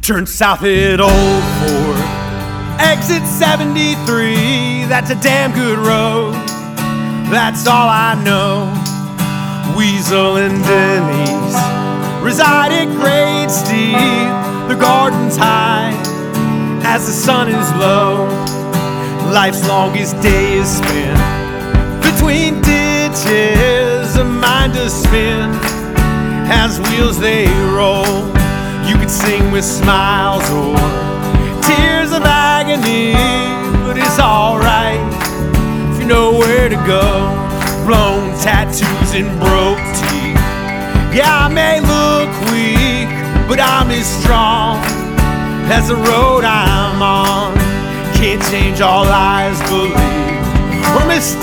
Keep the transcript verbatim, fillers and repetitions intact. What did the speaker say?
Turn south at Old Fort, exit seventy-three. That's a damn good road, that's all I know. Weasel and Denise reside at Great Steve. The garden's high as the sun is low. Life's longest day is spent between ditches, a mind to spin as wheels they roll. You could sing with smiles or tears of agony, but it's alright if you know where to go. Blown tattoos and broke teeth. Yeah, I may look weak, but I'm as strong as the road I'm on. Can't change all lies believed or mistakes.